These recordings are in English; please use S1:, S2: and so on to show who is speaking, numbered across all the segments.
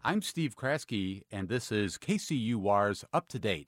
S1: I'm Steve Kraske, and this is KCUR's Up to Date.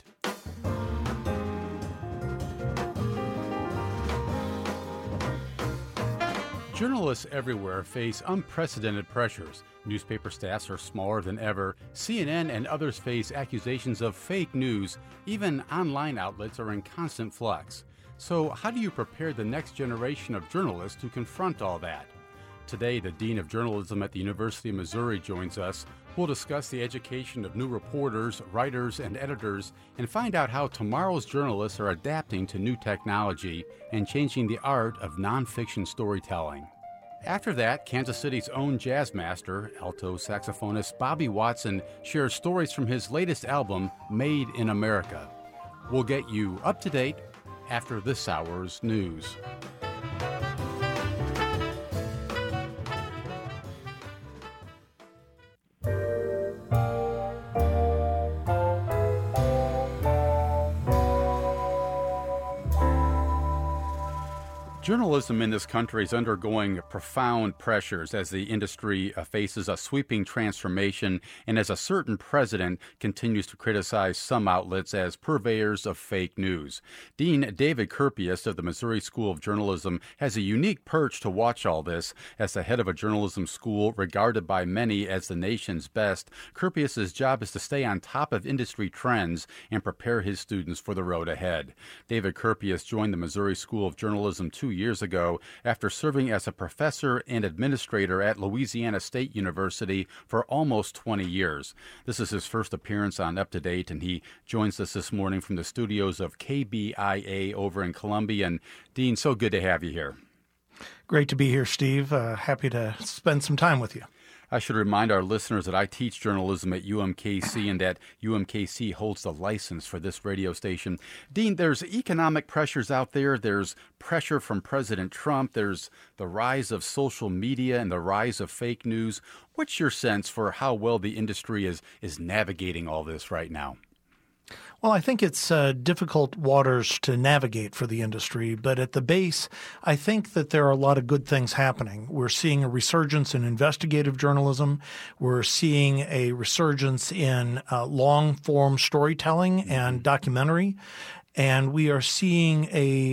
S1: Journalists everywhere face unprecedented pressures. Newspaper staffs are smaller than ever. CNN and others face accusations of fake news. Even online outlets are in constant flux. So how do you prepare the next generation of journalists to confront all that? Today, the Dean of Journalism at the University of Missouri joins us. We'll discuss the education of new reporters, writers, and editors, and find out how tomorrow's journalists are adapting to new technology and changing the art of nonfiction storytelling. After that, Kansas City's own jazz master, alto saxophonist Bobby Watson, shares stories from his latest album, Made in America. We'll get you up to date after this hour's news. Journalism in this country is undergoing profound pressures as the industry faces a sweeping transformation and as a certain president continues to criticize some outlets as purveyors of fake news. Dean David Kurpius of the Missouri School of Journalism has a unique perch to watch all this. As the head of a journalism school regarded by many as the nation's best, Kurpius's job is to stay on top of industry trends and prepare his students for the road ahead. David Kurpius joined the Missouri School of Journalism 2 years ago after serving as a professor and administrator at Louisiana State University for almost 20 years. This is his first appearance on Up to Date, and he joins us this morning from the studios of KBIA over in Columbia. And Dean, so good to have you here.
S2: Great to be here, Steve. Happy to spend some time with you.
S1: I should remind our listeners that I teach journalism at UMKC and that UMKC holds the license for this radio station. Dean, there's economic pressures out there. There's pressure from President Trump. There's the rise of social media and the rise of fake news. What's your sense for how well the industry is navigating all this right now?
S2: Well, I think it's difficult waters to navigate for the industry, but at the base, I think that there are a lot of good things happening. We're seeing a resurgence in investigative journalism. We're seeing a resurgence in long-form storytelling and documentary. And we are seeing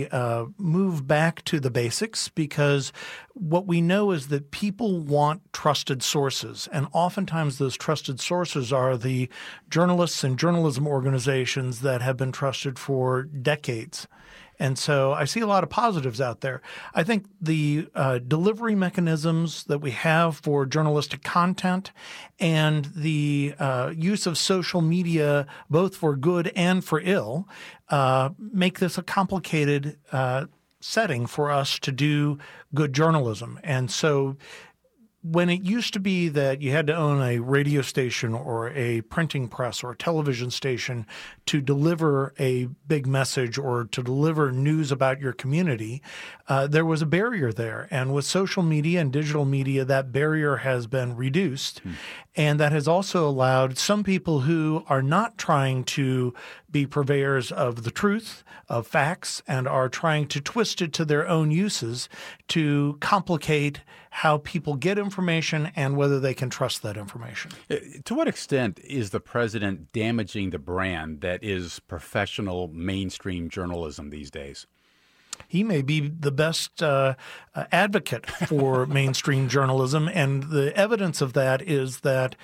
S2: a move back to the basics because what we know is that people want trusted sources. And oftentimes those trusted sources are the journalists and journalism organizations that have been trusted for decades. And so I see a lot of positives out there. I think the delivery mechanisms that we have for journalistic content and the use of social media, both for good and for ill, make this a complicated setting for us to do good journalism. And so when it used to be that you had to own a radio station or a printing press or a television station to deliver a big message or to deliver news about your community, there was a barrier there. And with social media and digital media, that barrier has been reduced. And that has also allowed some people who are not trying to be purveyors of the truth, of facts, and are trying to twist it to their own uses to complicate how people get information and whether they can trust that information.
S1: To what extent is the president damaging the brand that is professional mainstream journalism these days?
S2: He may be the best advocate for mainstream journalism, and the evidence of that is that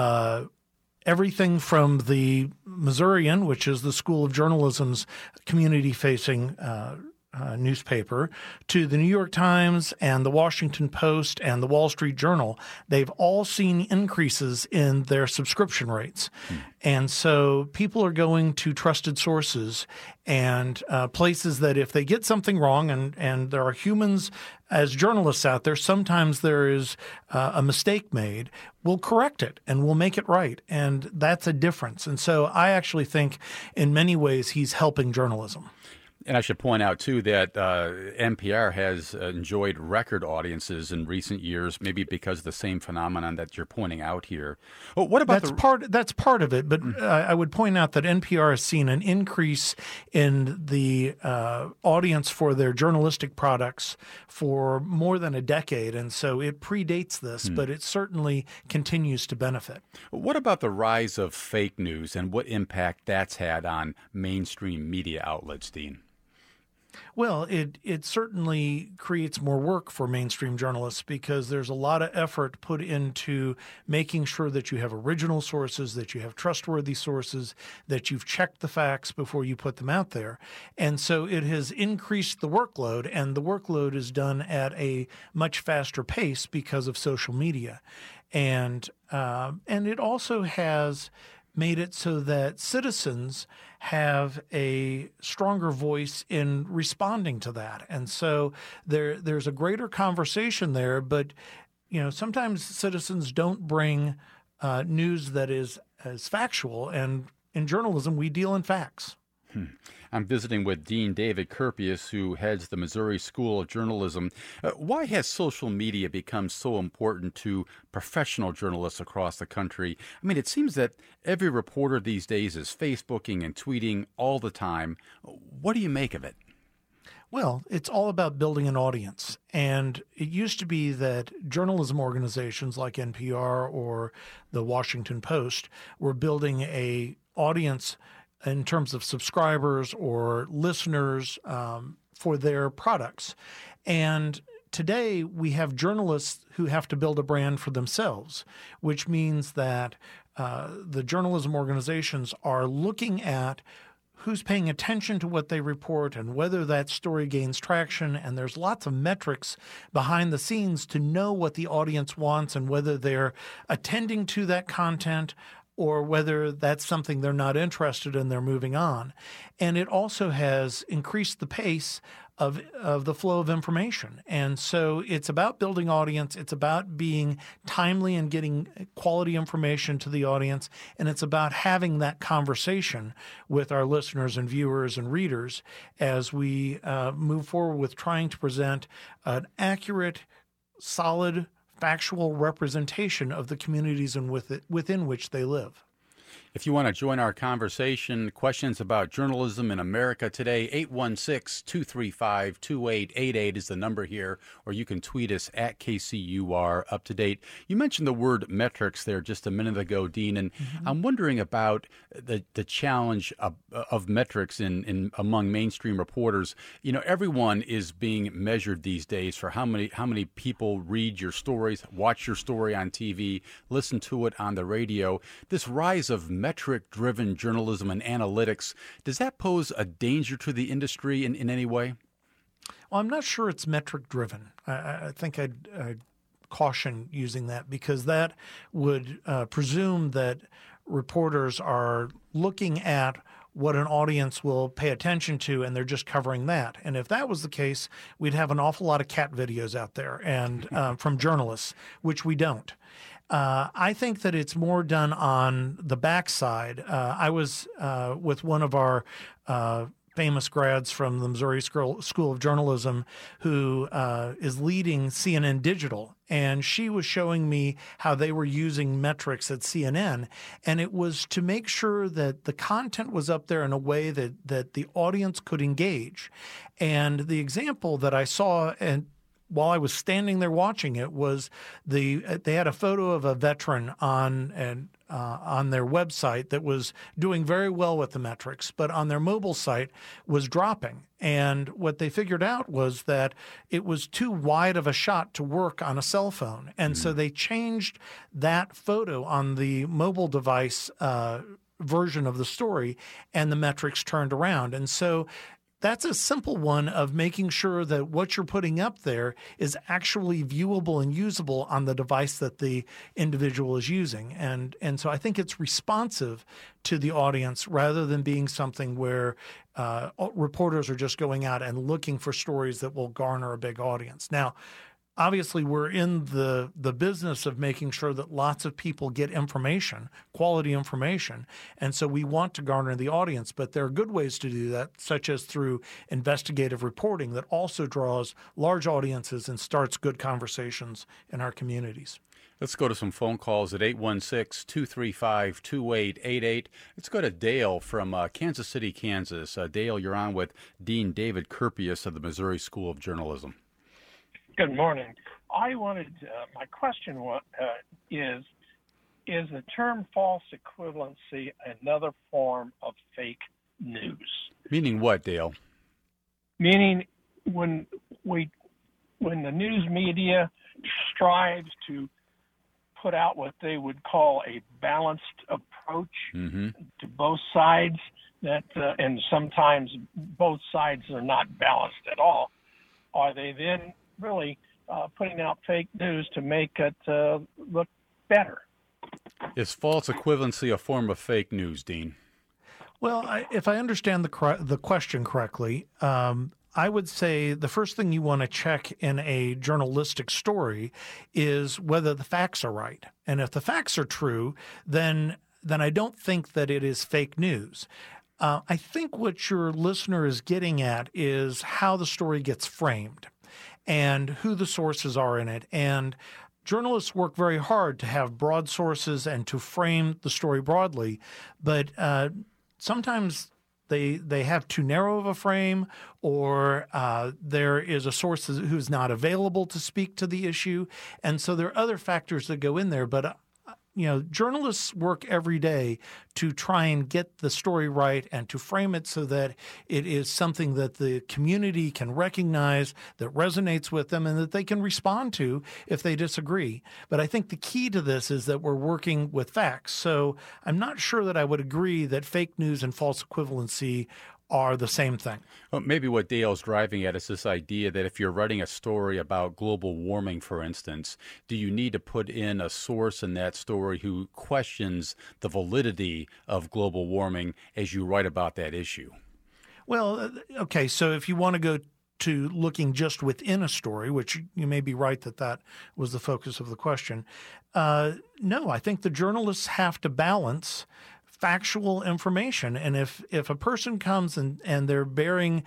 S2: everything from the Missourian, which is the School of Journalism's community-facing newspaper, to the New York Times and the Washington Post and the Wall Street Journal, they've all seen increases in their subscription rates. And so people are going to trusted sources and places that if they get something wrong, and there are humans as journalists out there, sometimes there is a mistake made, we'll correct it and we'll make it right. And that's a difference. And so I actually think in many ways he's helping journalism.
S1: And I should point out, too, that NPR has enjoyed record audiences in recent years, maybe because of the same phenomenon that you're pointing out here. Oh, what about
S2: that's part of it, but I would point out that NPR has seen an increase in the audience for their journalistic products for more than a decade, and so it predates this, but it certainly continues to benefit.
S1: What about the rise of fake news and what impact that's had on mainstream media outlets, Dean?
S2: Well, it certainly creates more work for mainstream journalists because there's a lot of effort put into making sure that you have original sources, that you have trustworthy sources, that you've checked the facts before you put them out there. And so it has increased the workload, and the workload is done at a much faster pace because of social media. And it also has made it so that citizens have a stronger voice in responding to that. And so there's a greater conversation there, but sometimes citizens don't bring news that is as factual, and in journalism we deal in facts.
S1: I'm visiting with Dean David Kurpius, who heads the Missouri School of Journalism. Why has social media become so important to professional journalists across the country? I mean, it seems that every reporter these days is Facebooking and tweeting all the time. What do you make of it?
S2: Well, it's all about building an audience. And it used to be that journalism organizations like NPR or the Washington Post were building an audience in terms of subscribers or listeners for their products. And today we have journalists who have to build a brand for themselves, which means that the journalism organizations are looking at who's paying attention to what they report and whether that story gains traction. And there's lots of metrics behind the scenes to know what the audience wants and whether they're attending to that content or whether that's something they're not interested in, they're moving on. And it also has increased the pace of the flow of information. And so it's about building audience, it's about being timely and getting quality information to the audience, and it's about having that conversation with our listeners and viewers and readers as we move forward with trying to present an accurate, solid, factual representation of the communities within which they live.
S1: If you want to join our conversation, questions about journalism in America today, 816-235-2888 is the number here, or you can tweet us at KCUR Up to Date. You mentioned the word metrics there just a minute ago, Dean, and I'm wondering about the challenge of metrics in among mainstream reporters. Everyone is being measured these days for how many people read your stories, watch your story on TV, listen to it on the radio. This rise of metric-driven journalism and analytics, does that pose a danger to the industry in any way?
S2: Well, I'm not sure it's metric-driven. I think I'd caution using that because that would presume that reporters are looking at what an audience will pay attention to, and they're just covering that. And if that was the case, we'd have an awful lot of cat videos out there and from journalists, which we don't. I think that it's more done on the backside. I was with one of our famous grads from the Missouri School of Journalism who is leading CNN Digital, and she was showing me how they were using metrics at CNN, and it was to make sure that the content was up there in a way that the audience could engage. And the example that I saw while I was standing there watching it was they had a photo of a veteran on their website that was doing very well with the metrics, but on their mobile site was dropping. And what they figured out was that it was too wide of a shot to work on a cell phone. And so they changed that photo on the mobile device version of the story, and the metrics turned around. And so that's a simple one of making sure that what you're putting up there is actually viewable and usable on the device that the individual is using. And so I think it's responsive to the audience rather than being something where reporters are just going out and looking for stories that will garner a big audience. Now, obviously we're in the business of making sure that lots of people get information, quality information. And so we want to garner the audience, but there are good ways to do that, such as through investigative reporting that also draws large audiences and starts good conversations in our communities.
S1: Let's go to some phone calls at 816-235-2888. Let's go to Dale from Kansas City, Kansas. Dale, you're on with Dean David Kurpius of the Missouri School of Journalism.
S3: Good morning. I wanted, my question is the term false equivalency another form of fake news?
S1: Meaning what, Dale?
S3: Meaning when the news media strives to put out what they would call a balanced approach to both sides, and sometimes both sides are not balanced at all, are they then really putting out fake news to make it look better?
S1: Is false equivalency a form of fake news, Dean?
S2: Well, if I understand the question correctly, I would say the first thing you want to check in a journalistic story is whether the facts are right. And if the facts are true, then I don't think that it is fake news. I think what your listener is getting at is how the story gets framed and who the sources are in it. And journalists work very hard to have broad sources and to frame the story broadly, but sometimes they have too narrow of a frame, or there is a source who's not available to speak to the issue. And so there are other factors that go in there. But journalists work every day to try and get the story right and to frame it so that it is something that the community can recognize, that resonates with them, and that they can respond to if they disagree. But I think the key to this is that we're working with facts. So I'm not sure that I would agree that fake news and false equivalency are the same thing.
S1: Well, maybe what Dale's driving at is this idea that if you're writing a story about global warming, for instance, do you need to put in a source in that story who questions the validity of global warming as you write about that issue?
S2: Well, okay, so if you want to go to looking just within a story, which you may be right that was the focus of the question, no, I think the journalists have to balance factual information. And if a person comes and they're bearing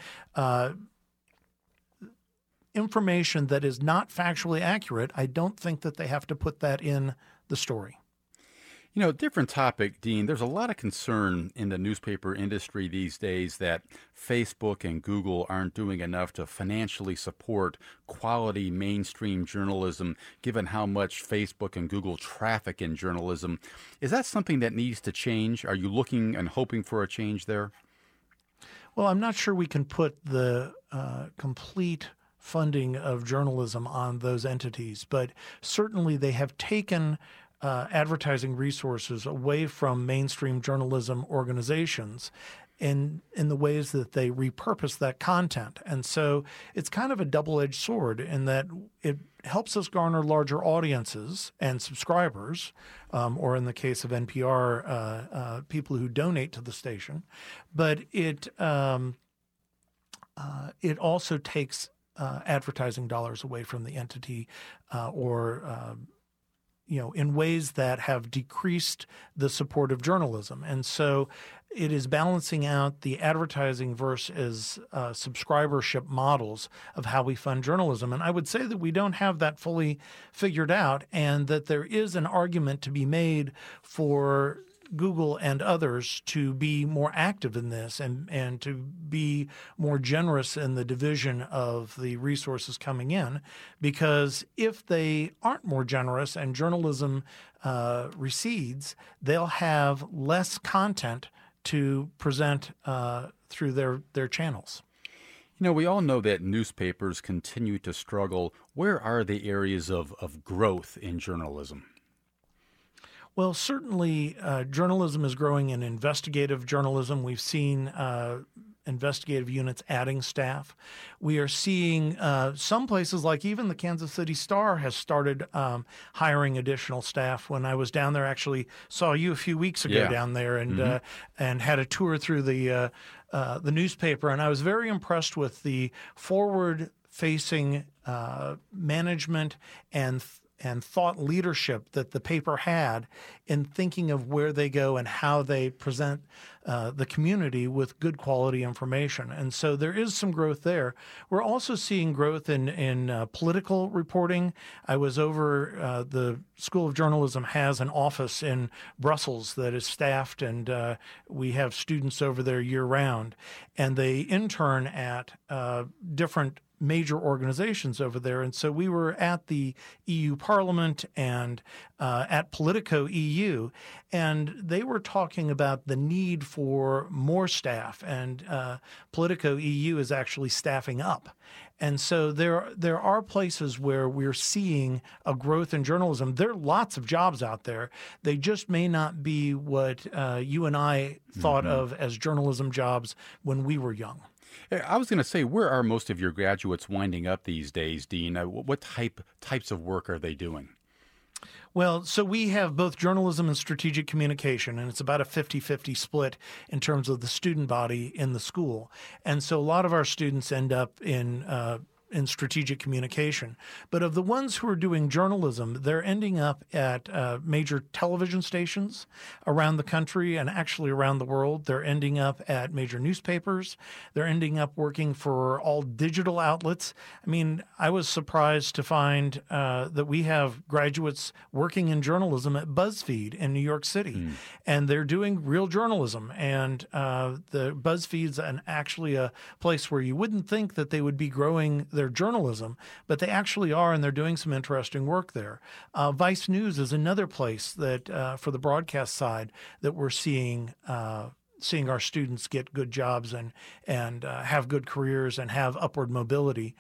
S2: information that is not factually accurate, I don't think that they have to put that in the story.
S1: Different topic, Dean. There's a lot of concern in the newspaper industry these days that Facebook and Google aren't doing enough to financially support quality mainstream journalism, given how much Facebook and Google traffic in journalism. Is that something that needs to change? Are you looking and hoping for a change there?
S2: Well, I'm not sure we can put the complete funding of journalism on those entities, but certainly they have taken advertising resources away from mainstream journalism organizations in the ways that they repurpose that content. And so it's kind of a double-edged sword in that it helps us garner larger audiences and subscribers, or in the case of NPR, people who donate to the station. But it also takes advertising dollars away from the entity in ways that have decreased the support of journalism. And so it is balancing out the advertising versus subscribership models of how we fund journalism. And I would say that we don't have that fully figured out, and that there is an argument to be made for Google and others to be more active in this and to be more generous in the division of the resources coming in, because if they aren't more generous and journalism recedes, they'll have less content to present through their channels.
S1: We all know that newspapers continue to struggle. Where are the areas of growth in journalism?
S2: Well, certainly journalism is growing in investigative journalism. We've seen investigative units adding staff. We are seeing some places, like even the Kansas City Star has started hiring additional staff. When I was down there, actually saw you a few weeks ago down there and had a tour through the newspaper. And I was very impressed with the forward facing management and thought leadership that the paper had in thinking of where they go and how they present the community with good quality information. And so there is some growth there. We're also seeing growth in political reporting. I was over, the School of Journalism has an office in Brussels that is staffed, and we have students over there year-round. And they intern at different major organizations over there. And so we were at the EU Parliament and at Politico EU, and they were talking about the need for more staff, and Politico EU is actually staffing up. And so there are places where we're seeing a growth in journalism. There are lots of jobs out there. They just may not be what you and I thought of as journalism jobs when we were young.
S1: I was going to say, where are most of your graduates winding up these days, Dean? What types of work are they doing?
S2: Well, so we have both journalism and strategic communication, and it's about a 50-50 split in terms of the student body in the school. And so a lot of our students end up in strategic communication. But of the ones who are doing journalism, they're ending up at major television stations around the country and actually around the world. They're ending up at major newspapers. They're ending up working for all digital outlets. I mean, I was surprised to find that we have graduates working in journalism at BuzzFeed in New York City, and they're doing real journalism. And the BuzzFeed's actually a place where you wouldn't think that they would be growing their journalism, but they actually are, and they're doing some interesting work there. Vice News is another place that, for the broadcast side, that we're seeing our students get good jobs and have good careers and have upward mobility.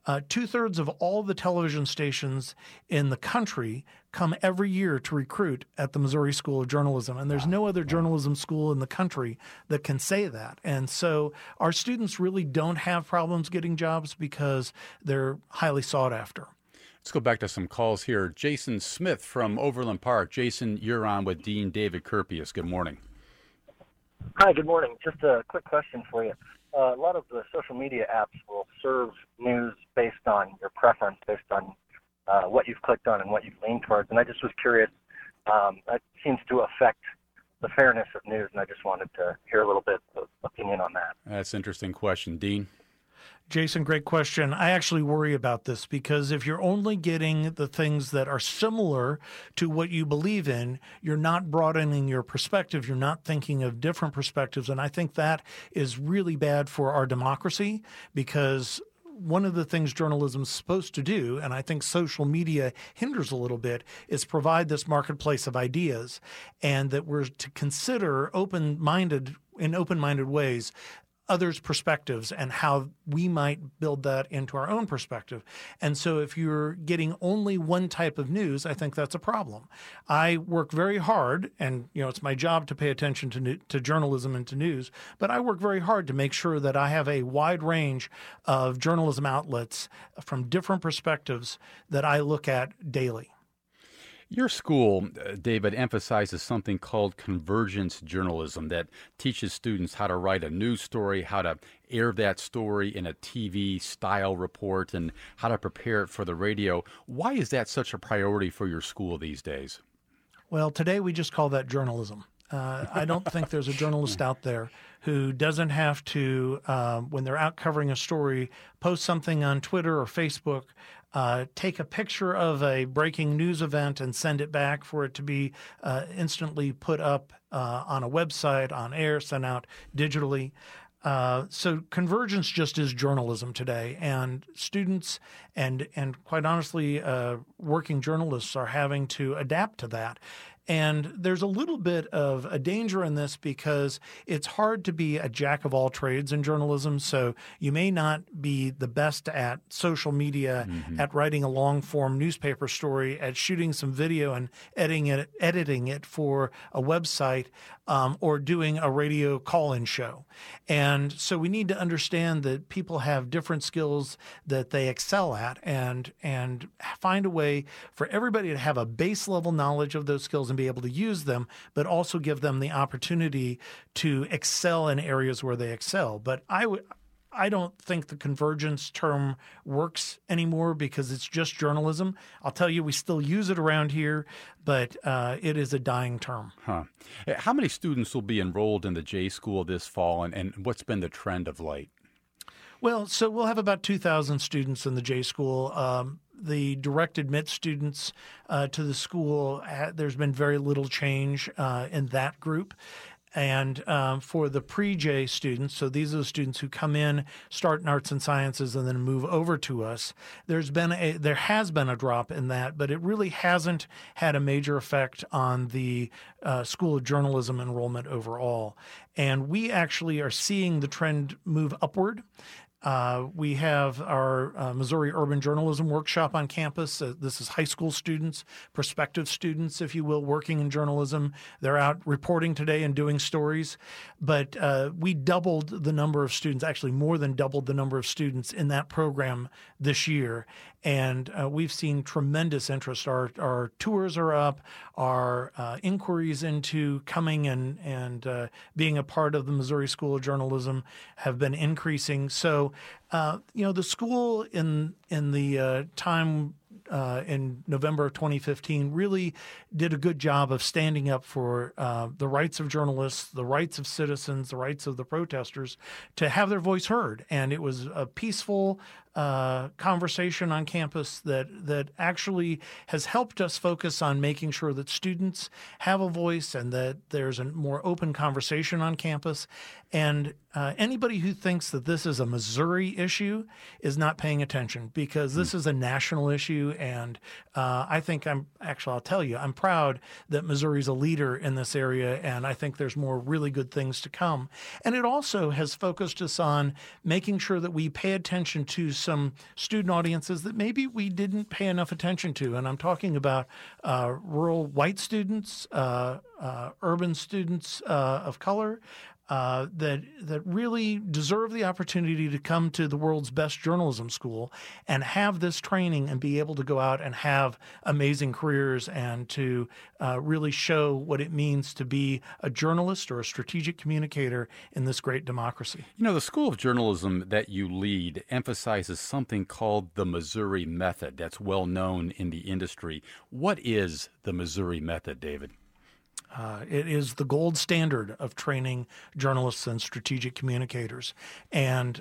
S2: 2/3 of all the television stations in the country come every year to recruit at the Missouri School of Journalism. And there's no other journalism school in the country that can say that. And so our students really don't have problems getting jobs because they're highly sought after.
S1: Let's go back to some calls here. Jason Smith from Overland Park. Jason, you're on with Dean David Kurpius. Good morning.
S4: Hi, good morning. Just a quick question for you. A lot of the social media apps will serve news based on your preference, based on what you've clicked on and what you've leaned towards. And I just was curious, that seems to affect the fairness of news, and I just wanted to hear a little bit of opinion on that.
S1: That's an interesting question. Dean?
S2: Jason, great question. I actually worry about this because if you're only getting the things that are similar to what you believe in, you're not broadening your perspective. You're not thinking of different perspectives. And I think that is really bad for our democracy because one of the things journalism is supposed to do, and I think social media hinders a little bit, is provide this marketplace of ideas, and that we're to consider in open-minded ways others' perspectives and how we might build that into our own perspective. And so if you're getting only one type of news, I think that's a problem. I work very hard, and it's my job to pay attention to journalism and to news, but I work very hard to make sure that I have a wide range of journalism outlets from different perspectives that I look at daily.
S1: Your school, David, emphasizes something called convergence journalism that teaches students how to write a news story, how to air that story in a TV-style report, and how to prepare it for the radio. Why is that such a priority for your school these days?
S2: Well, today we just call that journalism. I don't think there's a journalist out there who doesn't have to, when they're out covering a story, post something on Twitter or Facebook, take a picture of a breaking news event and send it back for it to be instantly put up on a website, on air, sent out digitally. So convergence just is journalism today, and students and quite honestly, working journalists are having to adapt to that. And there's a little bit of a danger in this because it's hard to be a jack of all trades in journalism. So you may not be the best at social media, at writing a long form newspaper story, at shooting some video and editing it for a website, or doing a radio call-in show. And so we need to understand that people have different skills that they excel at, and find a way for everybody to have a base level knowledge of those skills and be able to use them, but also give them the opportunity to excel in areas where they excel. But I I don't think the convergence term works anymore because it's just journalism. I'll tell you, we still use it around here, but it is a dying term.
S1: Huh. How many students will be enrolled in the J School this fall, and what's been the trend of late?
S2: Well, so we'll have about 2,000 students in the J School. The direct admit students to the school, there's been very little change in that group. And for the pre-J students, so these are the students who come in, start in arts and sciences, and then move over to us. There has been a drop in that, but it really hasn't had a major effect on the School of Journalism enrollment overall. And we actually are seeing the trend move upward. We have our Missouri Urban Journalism Workshop on campus. This is high school students, prospective students, if you will, working in journalism. They're out reporting today and doing stories. But we doubled the number of students, actually more than doubled the number of students in that program this year. And we've seen tremendous interest. Our tours are up. Our inquiries into coming and being a part of the Missouri School of Journalism have been increasing. So, the school in the time in November of 2015 really did a good job of standing up for the rights of journalists, the rights of citizens, the rights of the protesters to have their voice heard. And it was a peaceful conversation on campus that actually has helped us focus on making sure that students have a voice and that there's a more open conversation on campus. And anybody who thinks that this is a Missouri issue is not paying attention, because this is a national issue. And I think I'll tell you, I'm proud that Missouri's a leader in this area. And I think there's more really good things to come. And it also has focused us on making sure that we pay attention to some student audiences that maybe we didn't pay enough attention to. And I'm talking about rural white students, urban students of color, that really deserve the opportunity to come to the world's best journalism school and have this training and be able to go out and have amazing careers and to really show what it means to be a journalist or a strategic communicator in this great democracy.
S1: The School of Journalism that you lead emphasizes something called the Missouri Method that's well known in the industry. What is the Missouri Method, David?
S2: It is the gold standard of training journalists and strategic communicators. And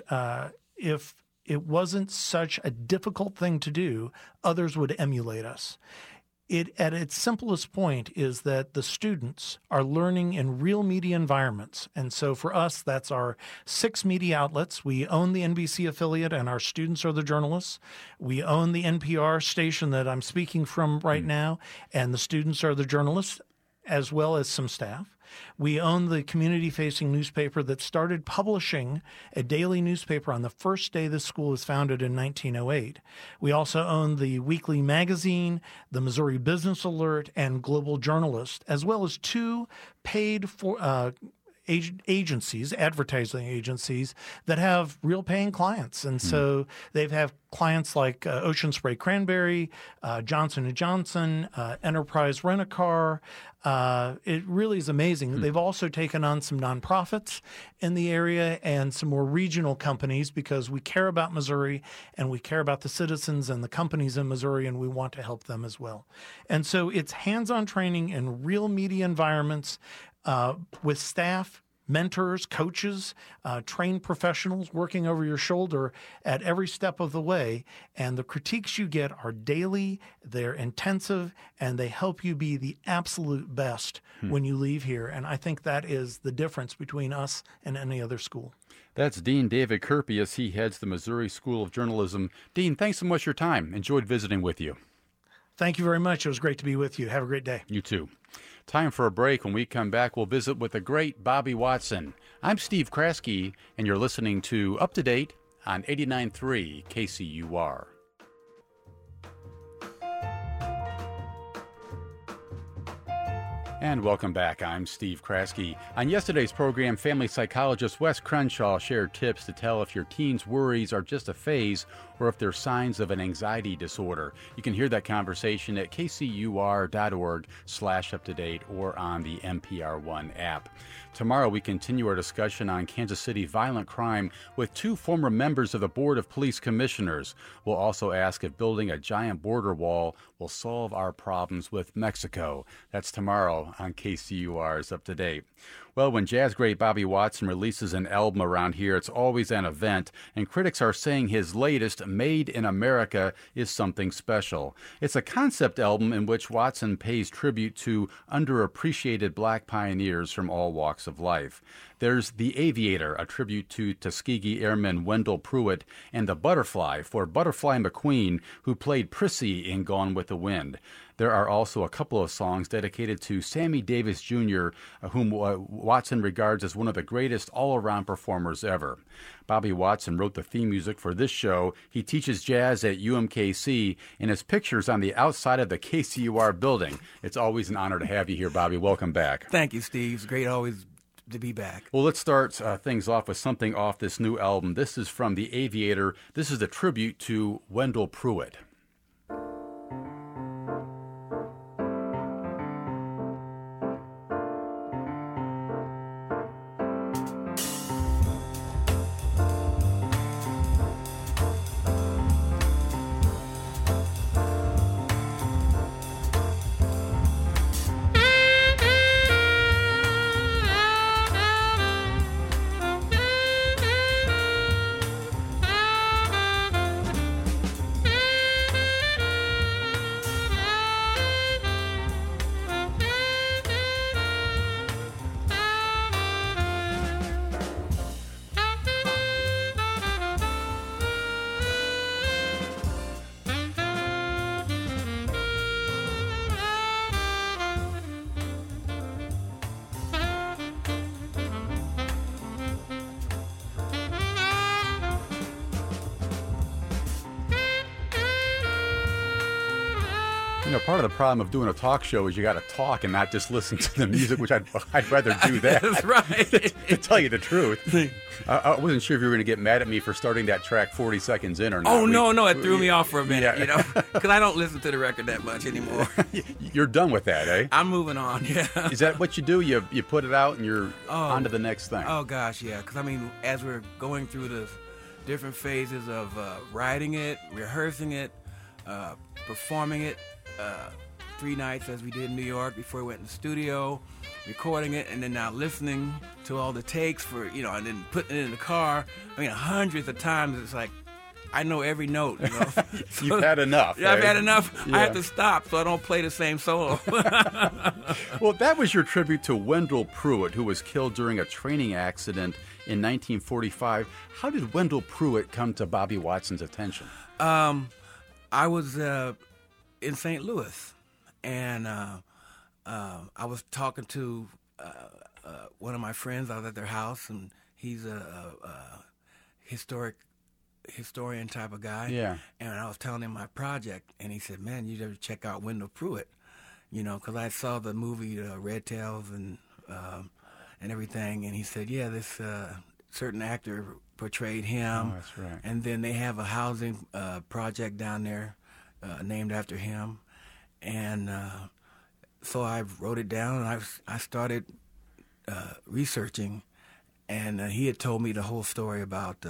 S2: if it wasn't such a difficult thing to do, others would emulate us. It, at its simplest point, is that the students are learning in real media environments. And so for us, that's our 6 media outlets. We own the NBC affiliate, and our students are the journalists. We own the NPR station that I'm speaking from right now, and the students are the journalists, as well as some staff. We own the community-facing newspaper that started publishing a daily newspaper on the first day this school was founded in 1908. We also own the weekly magazine, the Missouri Business Alert, and Global Journalist, as well as 2 paid agencies, advertising agencies that have real paying clients. And so they've have clients like Ocean Spray Cranberry, Johnson & Johnson, Enterprise Rent-A-Car. It really is amazing. They've also taken on some nonprofits in the area and some more regional companies, because we care about Missouri and we care about the citizens and the companies in Missouri, and we want to help them as well. And so it's hands-on training in real media environments with staff, mentors, coaches, trained professionals working over your shoulder at every step of the way. And the critiques you get are daily, they're intensive, and they help you be the absolute best when you leave here. And I think that is the difference between us and any other school.
S1: That's Dean David Kurpius. He heads the Missouri School of Journalism. Dean, thanks so much for your time. Enjoyed visiting with you.
S2: Thank you very much. It was great to be with you. Have a great day.
S1: You too. Time for a break. When we come back, we'll visit with the great Bobby Watson. I'm Steve Kraske, and you're listening to Up to Date on 89.3 KCUR. And welcome back. I'm Steve Kraske. On yesterday's program, family psychologist Wes Crenshaw shared tips to tell if your teen's worries are just a phase or if they're signs of an anxiety disorder. You can hear that conversation at kcur.org/up-to-date or on the NPR One app. Tomorrow, we continue our discussion on Kansas City violent crime with two former members of the Board of Police Commissioners. We'll also ask if building a giant border wall will solve our problems with Mexico. That's tomorrow on KCUR's Up to Date. Well, when jazz great Bobby Watson releases an album around here, it's always an event, and critics are saying his latest, Made in America, is something special. It's a concept album in which Watson pays tribute to underappreciated black pioneers from all walks of life. There's The Aviator, a tribute to Tuskegee Airman Wendell Pruitt, and The Butterfly for Butterfly McQueen, who played Prissy in Gone with the Wind. There are also a couple of songs dedicated to Sammy Davis Jr., whom Watson regards as one of the greatest all-around performers ever. Bobby Watson wrote the theme music for this show. He teaches jazz at UMKC, and his picture's on the outside of the KCUR building. It's always an honor to have you here, Bobby. Welcome back.
S5: Thank you, Steve. It's great always to be back.
S1: Well, let's start things off with something off this new album. This is from The Aviator. This is a tribute to Wendell Pruitt. You know, part of the problem of doing a talk show is you got to talk and not just listen to the music, which I'd rather do that.
S5: That's right.
S1: To tell you the truth. I wasn't sure if you were going to get mad at me for starting that track 40 seconds in or not.
S5: Oh, no, it threw me off for a minute, you know, because I don't listen to the record that much anymore.
S1: You're done with that, eh?
S5: I'm moving on, yeah.
S1: Is that what you do? You put it out and you're on to the next thing?
S5: Oh, gosh, yeah, because, I mean, as we're going through the different phases of writing it, rehearsing it, performing it, 3 nights as we did in New York before we went in the studio, recording it, and then now listening to all the takes for, you know, and then putting it in the car. I mean, hundreds of times it's like, I know every note, you know.
S1: You've had enough.
S5: Yeah,
S1: eh?
S5: I've had enough.
S1: Yeah.
S5: I have to stop so I don't play the same solo.
S1: Well, that was your tribute to Wendell Pruitt, who was killed during a training accident in 1945. How did Wendell Pruitt come to Bobby Watson's attention?
S5: I was in St. Louis, and I was talking to one of my friends. I was at their house, and he's a historian type of guy.
S1: Yeah.
S5: And I was telling him my project, and he said, "Man, you ever check out Wendell Pruitt?" You know, because I saw the movie Red Tails and everything, and he said, "Yeah, this certain actor portrayed him."
S1: Oh, that's right.
S5: And then they have a housing project down there named after him, and so I wrote it down, and I started researching, and he had told me the whole story about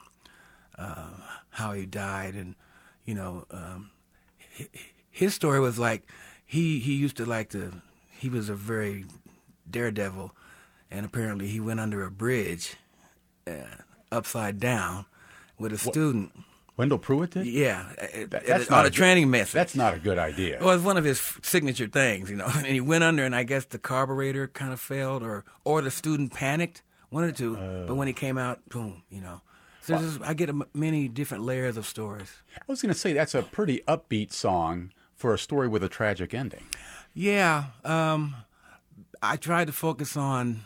S5: how he died, and you know, his story was like he used to like to. He was a very daredevil, and apparently he went under a bridge upside down with a student.
S1: Wendell Pruitt did?
S5: Yeah,
S1: That's
S5: on a training message.
S1: That's not a good idea.
S5: Well, it's one of his signature things, you know. And he went under, and I guess the carburetor kind of failed, or the student panicked, one or two. But when he came out, boom, you know. So I get many different layers of stories.
S1: I was going to say that's a pretty upbeat song for a story with a tragic ending.
S5: Yeah, I tried to focus on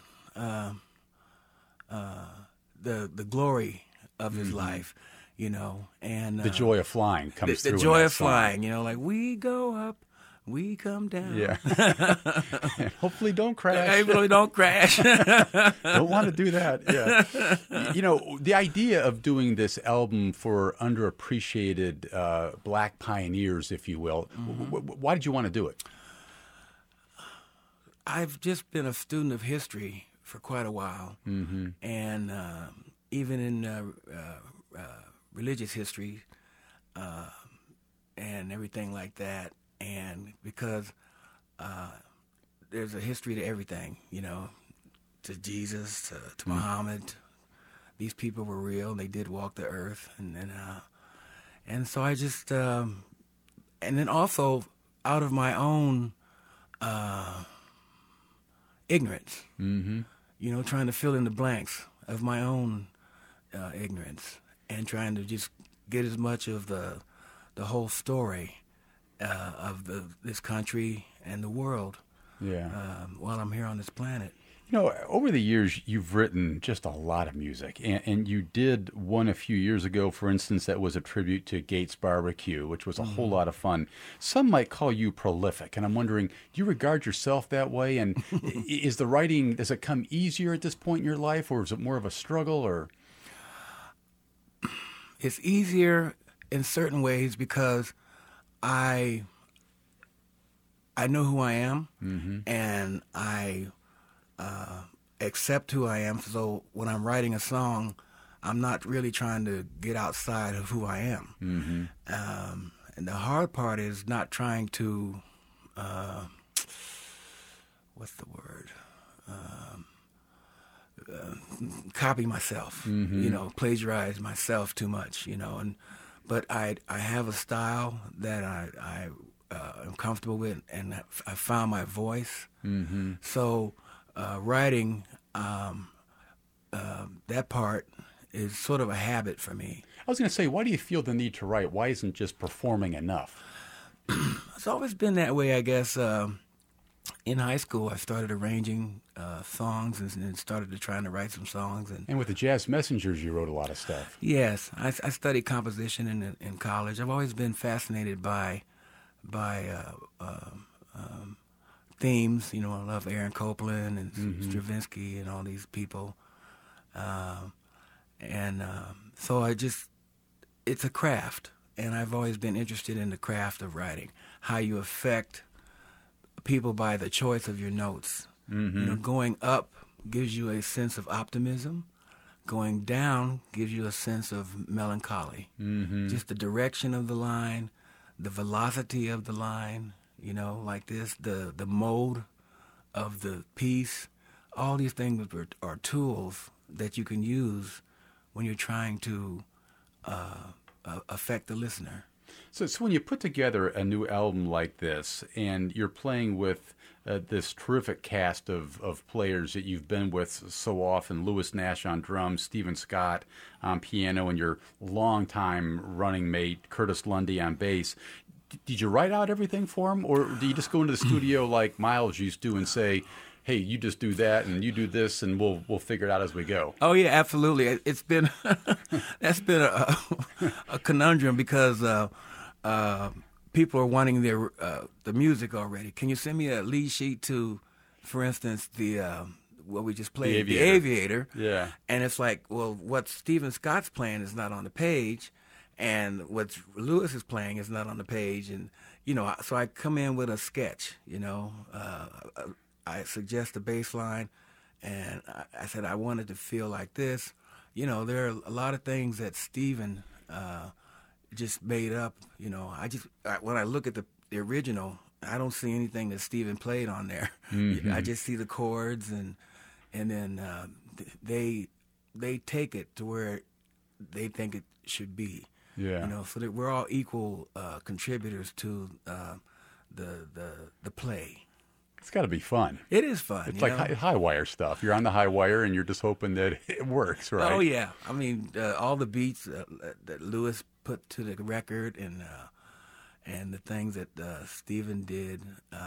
S5: the glory of his life, you know, and
S1: The joy of flying comes through.
S5: The joy of flying, you know, like we go up, we come down.
S1: Yeah. Hopefully don't crash.
S5: Hopefully don't crash.
S1: Don't want to do that. Yeah. You know, the idea of doing this album for underappreciated black pioneers, if you will, why did you want to do it?
S5: I've just been a student of history for quite a while. And even in religious history and everything like that. And because there's a history to everything, you know, to Jesus, to Muhammad. These people were real. They did walk the earth. And so I just, and then also out of my own ignorance, you know, trying to fill in the blanks of my own ignorance and trying to just get as much of the whole story of this country and the world while I'm here on this planet.
S1: You know, over the years, you've written just a lot of music, and you did one a few years ago, for instance, that was a tribute to Gates Barbecue, which was a whole lot of fun. Some might call you prolific, and I'm wondering, do you regard yourself that way? And is the writing, does it come easier at this point in your life, or is it more of a struggle? Or
S5: it's easier in certain ways because I know who I am, and I accept who I am. So when I'm writing a song, I'm not really trying to get outside of who I am. And the hard part is not trying to, what's the word? Copy myself, you know, plagiarize myself too much, you know. But I have a style that I am comfortable with, and I found my voice. So writing, that part is sort of a habit for me.
S1: I was going to say, why do you feel the need to write? Why isn't just performing enough?
S5: It's always been that way, I guess. In high school, I started arranging songs and started trying to write some songs. And
S1: with the Jazz Messengers, you wrote a lot of stuff.
S5: Yes, I studied composition in college. I've always been fascinated by themes. You know, I love Aaron Copland and Stravinsky and all these people. So it's a craft, and I've always been interested in the craft of writing, how you affect people by the choice of your notes. You know, going up gives you a sense of optimism. Going down gives you a sense of melancholy. Just the direction of the line, the velocity of the line, you know, like this, the mode of the piece. All these things are tools that you can use when you're trying to affect the listener.
S1: So when you put together a new album like this, and you're playing with this terrific cast of players that you've been with so often, Louis Nash on drums, Stephen Scott on piano, and your longtime running mate, Curtis Lundy, on bass, did you write out everything for him, or do you just go into the studio like Miles used to and say, hey, you just do that and you do this, and we'll figure it out as we go?
S5: Oh yeah, absolutely. It's been that's been a conundrum because people are wanting the music already. Can you send me a lead sheet to, for instance, what we just played, The Aviator?
S1: Yeah.
S5: And it's like, well, what Stephen Scott's playing is not on the page, and what Louis is playing is not on the page, and you know, so I come in with a sketch. You know, I suggest a bass line, and I said I wanted to feel like this. You know, there are a lot of things that Stephen just made up. You know, when I look at the original, I don't see anything that Stephen played on there. I just see the chords, and then they take it to where they think it should be.
S1: Yeah.
S5: You know, so that we're all equal contributors to the play.
S1: It's got to be fun.
S5: It is fun.
S1: It's like high wire stuff. You're on the high wire, and you're just hoping that it works, right?
S5: Oh yeah. I mean, all the beats that Louis put to the record, and the things that Stephen did.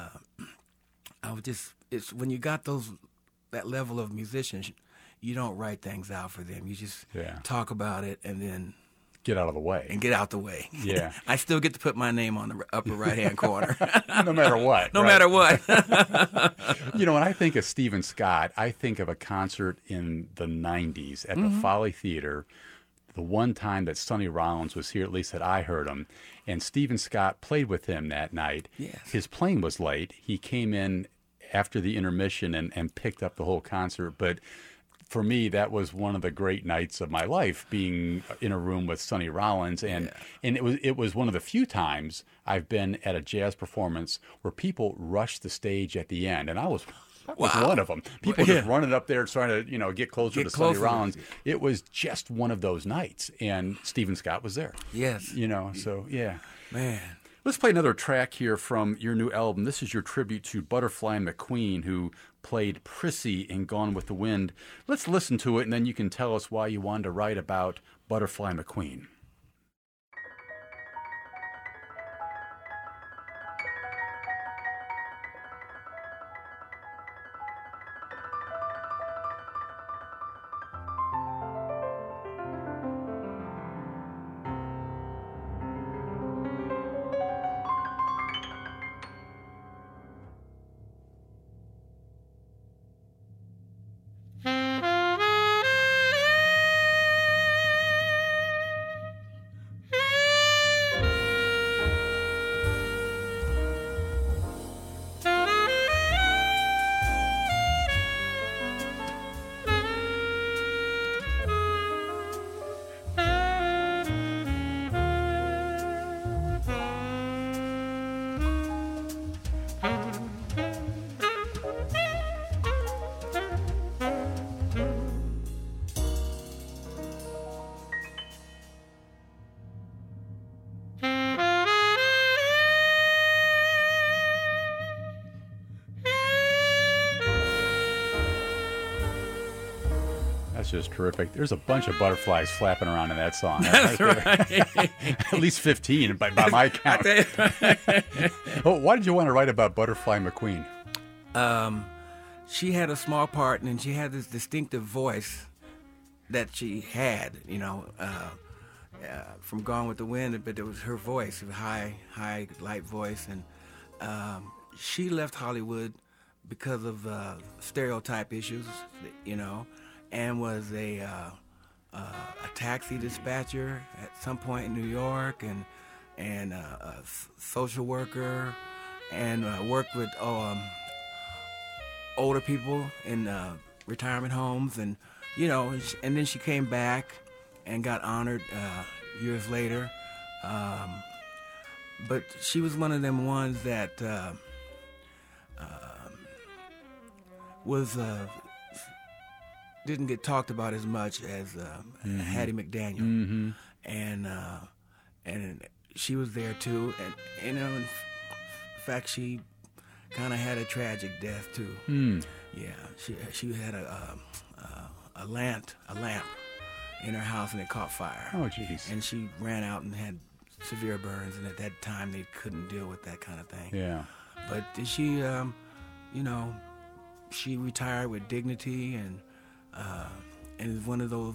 S5: It's when you got that level of musicians, you don't write things out for them. You just talk about it, and then
S1: get out of the way.
S5: And get out the way.
S1: Yeah.
S5: I still get to put my name on the upper right-hand corner.
S1: No matter what.
S5: No matter what.
S1: You know, when I think of Stephen Scott, I think of a concert in the 90s at the Folly Theater, the one time that Sonny Rollins was here, at least that I heard him, and Stephen Scott played with him that night.
S5: Yes.
S1: His plane was late. He came in after the intermission and picked up the whole concert, but for me, that was one of the great nights of my life, being in a room with Sonny Rollins, and it was one of the few times I've been at a jazz performance where people rushed the stage at the end, and I was one of them. People just running up there trying to get closer to Sonny Rollins. It was just one of those nights, and Stephen Scott was there.
S5: Yes.
S1: So yeah,
S5: man.
S1: Let's play another track here from your new album. This is your tribute to Butterfly McQueen, who played Prissy in Gone with the Wind. Let's listen to it, and then you can tell us why you wanted to write about Butterfly McQueen. That's just terrific. There's a bunch of butterflies flapping around in that song.
S5: That's right.
S1: At least 15 by my count. Why did you want to write about Butterfly McQueen?
S5: She had a small part, and she had this distinctive voice that she had, from Gone with the Wind, but it was her voice, a high, light voice. And she left Hollywood because of stereotype issues, and was a taxi dispatcher at some point in New York, and a social worker, and worked with older people in retirement homes, and and then she came back and got honored years later. But she was one of them ones that didn't get talked about as much as Hattie McDaniel, and she was there too, and in fact she kind of had a tragic death too. Yeah, she had a lamp in her house, and it caught fire.
S1: Oh, jeez.
S5: And she ran out and had severe burns, and at that time they couldn't deal with that kind of thing.
S1: Yeah.
S5: But she, she retired with dignity, and is one of those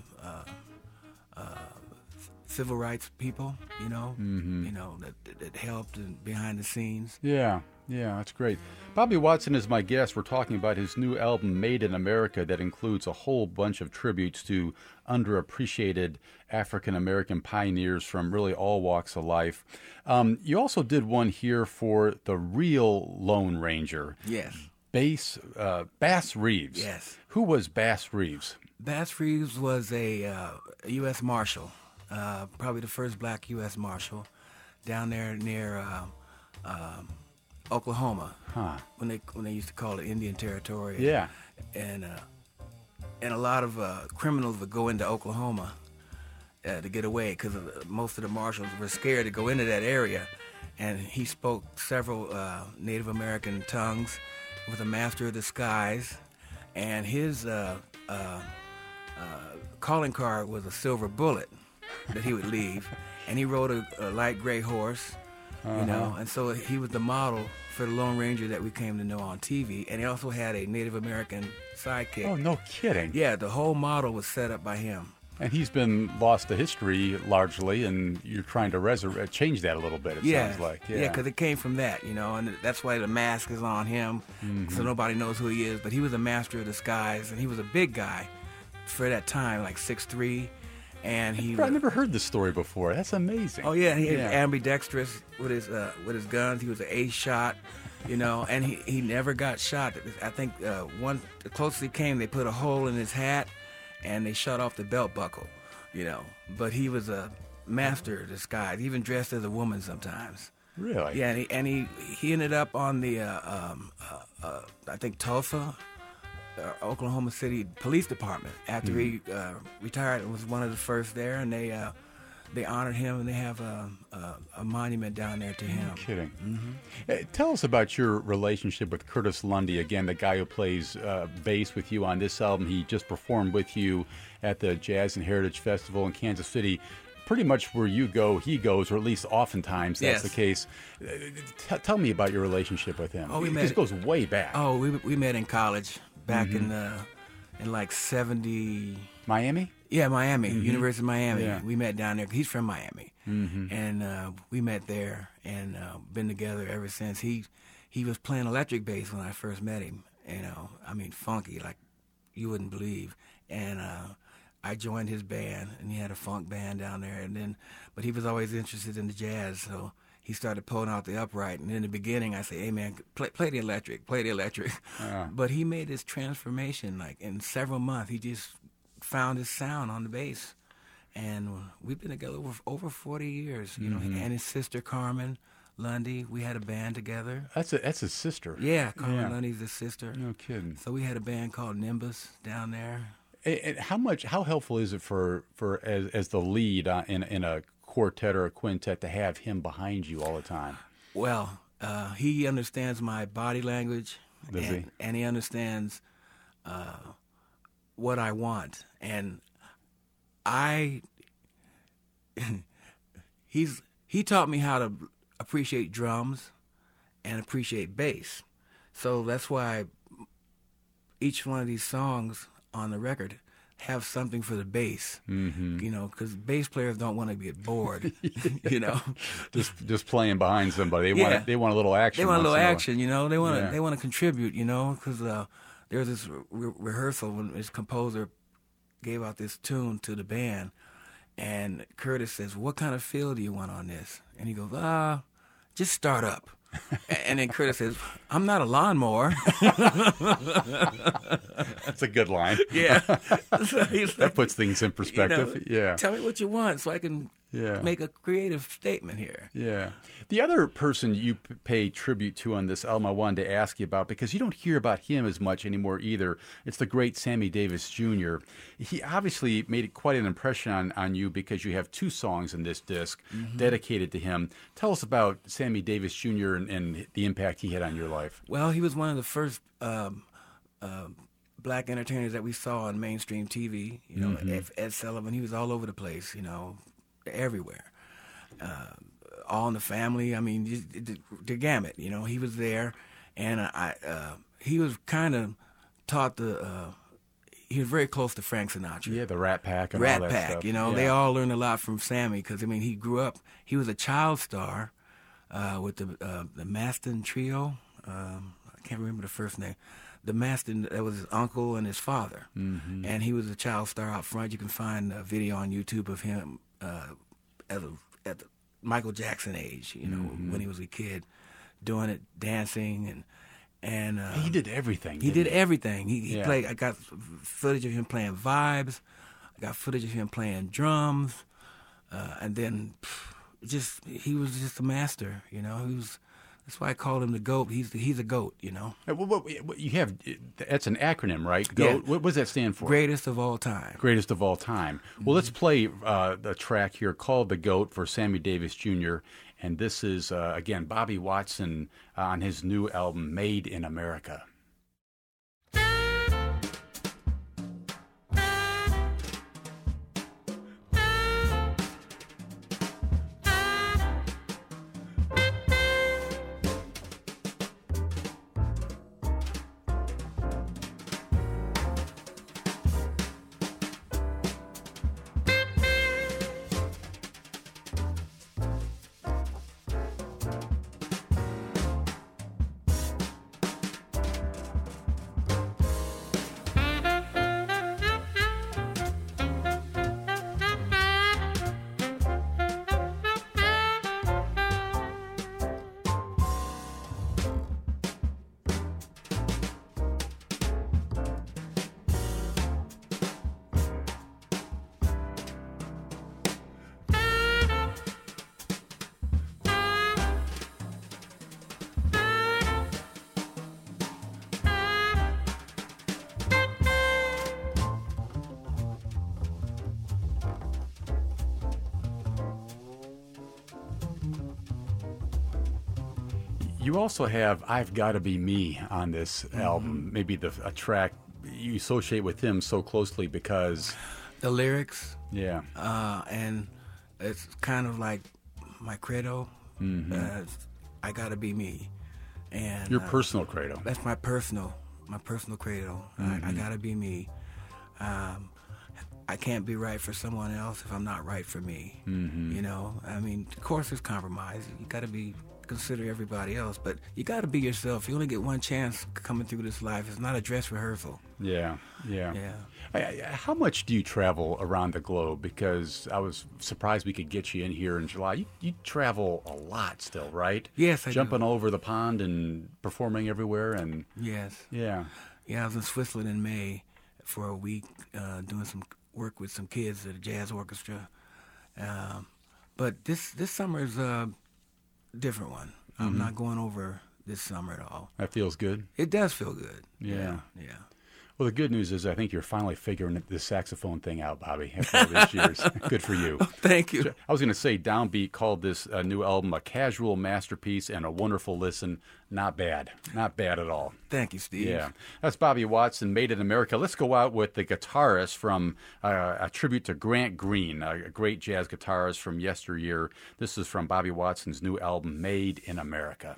S5: civil rights people, that helped behind the scenes.
S1: Yeah, that's great. Bobby Watson is my guest. We're talking about his new album, Made in America, that includes a whole bunch of tributes to underappreciated African-American pioneers from really all walks of life. You also did one here for the real Lone Ranger.
S5: Yes.
S1: Bass Reeves.
S5: Yes.
S1: Who was Bass Reeves?
S5: Bass Reeves was a U.S. Marshal, probably the first black U.S. Marshal, down there near Oklahoma, when they used to call it Indian Territory.
S1: Yeah.
S5: And a lot of criminals would go into Oklahoma to get away, because most of the marshals were scared to go into that area. And he spoke several Native American tongues, was a master of the skies, and his calling card was a silver bullet that he would leave, and he rode a light gray horse, and so he was the model for the Lone Ranger that we came to know on TV, and he also had a Native American sidekick.
S1: Oh, no kidding.
S5: Yeah, the whole model was set up by him.
S1: And he's been lost to history largely, and you're trying to change that a little bit, it sounds like.
S5: Yeah, because it came from that, and that's why the mask is on him, so nobody knows who he is. But he was a master of disguise, and he was a big guy for that time, like 6'3", and
S1: I've never heard this story before. That's amazing.
S5: Oh, yeah, he was ambidextrous with his guns. He was an ace shot, and he never got shot. I think the closest he came, they put a hole in his hat, and they shut off the belt buckle, But he was a master of disguise, even dressed as a woman sometimes.
S1: Really?
S5: Yeah, and he ended up on the, I think, Tulsa, Oklahoma City Police Department after he retired and was one of the first there, and they honored him, and they have a monument down there to him.
S1: No kidding. Tell us about your relationship with Curtis Lundy, again, the guy who plays bass with you on this album. He just performed with you at the Jazz and Heritage Festival in Kansas City. Pretty much where you go, he goes, or at least oftentimes that's the case. Tell me about your relationship with him. This goes way back.
S5: Oh, we met in college back in like 70.
S1: Miami?
S5: Yeah, Miami, University of Miami. Yeah. We met down there. He's from Miami, and we met there and been together ever since. He was playing electric bass when I first met him. Funky like you wouldn't believe. And I joined his band, and he had a funk band down there. But he was always interested in the jazz, so he started pulling out the upright. And in the beginning, I said, "Hey man, play the electric, play the electric." But he made this transformation, like in several months. He just found his sound on the bass, and we've been together over 40 years. And his sister Carmen Lundy, we had a band together.
S1: That's his sister.
S5: Yeah, Carmen Lundy's his sister.
S1: No kidding.
S5: So we had a band called Nimbus down there.
S1: And how helpful is it for as the lead in a quartet or a quintet to have him behind you all the time?
S5: Well, he understands my body language, and he understands what I want, and he taught me how to appreciate drums and appreciate bass. So that's why each one of these songs on the record have something for the bass, because bass players don't want to get bored,
S1: just playing behind somebody. They want a little action.
S5: They want a little action, They want to contribute, because there was this rehearsal when his composer gave out this tune to the band, and Curtis says, "What kind of feel do you want on this?" And he goes, "Just start up." And then Curtis says, "I'm not a lawnmower."
S1: That's a good line.
S5: Yeah. So
S1: that puts things in perspective.
S5: Tell me what you want so I can make a creative statement here.
S1: Yeah. The other person you pay tribute to on this album I wanted to ask you about, because you don't hear about him as much anymore either, it's the great Sammy Davis Jr. He obviously made quite an impression on you because you have 2 songs in this disc dedicated to him. Tell us about Sammy Davis Jr. and the impact he had on your life.
S5: Well, he was one of the first black entertainers that we saw on mainstream TV. Ed Sullivan, he was all over the place, everywhere. All in the Family, the gamut, he was there. And he was kind of taught he was very close to Frank Sinatra.
S1: Yeah, the Rat Pack and
S5: Rat
S1: all that
S5: Pack,
S1: stuff.
S5: They all learned a lot from Sammy because, he grew up, he was a child star with the Maston Trio. I can't remember the first name. The Maston, that was his uncle and his father. And he was a child star out front. You can find a video on YouTube of him at the Michael Jackson age, when he was a kid, doing it, dancing, and
S1: he did everything.
S5: He did everything. He played. I got footage of him playing vibes. I got footage of him playing drums, and then he was just a master. He was. That's why I called him the GOAT. He's a GOAT.
S1: What you have, that's an acronym, right? GOAT.
S5: Yeah.
S1: What does that stand for?
S5: Greatest of all time.
S1: Greatest of all time. Well, let's play the track here called "The GOAT" for Sammy Davis Jr. And this is again Bobby Watson on his new album "Made in America." You also have "I've Gotta Be Me" on this album. Maybe a track you associate with him so closely because
S5: the lyrics.
S1: Yeah.
S5: And it's kind of like my credo. I gotta be me. And
S1: your personal credo.
S5: That's my personal credo. I gotta be me. I can't be right for someone else if I'm not right for me. You know, I mean, of course, there's compromise. You gotta consider everybody else, but you gotta be yourself. You only get one chance coming through this life. It's not a dress rehearsal.
S1: Yeah. How much do you travel around the globe? Because I was surprised we could get you in here in July. You travel a lot still, right?
S5: Yes, I do.
S1: Jumping over the pond and performing everywhere. And
S5: yes.
S1: Yeah.
S5: I was in Switzerland in May for a week doing some work with some kids at a jazz orchestra. But this summer is a different one. I'm not going over this summer at all.
S1: That feels good?
S5: It does feel good.
S1: Yeah.
S5: Yeah.
S1: Well, the good news is I think you're finally figuring this saxophone thing out, Bobby, after all these years. Good for you.
S5: Thank you.
S1: I was going to say Downbeat called this new album a casual masterpiece and a wonderful listen. Not bad. Not bad at all.
S5: Thank you, Steve.
S1: Yeah. That's Bobby Watson, Made in America. Let's go out with the guitarist from a tribute to Grant Green, a great jazz guitarist from yesteryear. This is from Bobby Watson's new album, Made in America.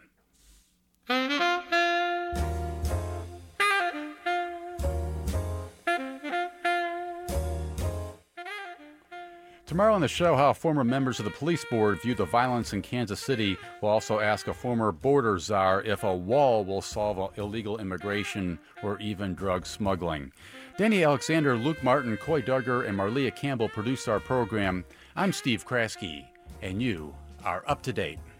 S1: Tomorrow on the show, how former members of the police board view the violence in Kansas City. We'll also ask a former border czar if a wall will solve illegal immigration or even drug smuggling. Danny Alexander, Luke Martin, Coy Duggar, and Marlia Campbell produced our program. I'm Steve Kraske, and you are up to date.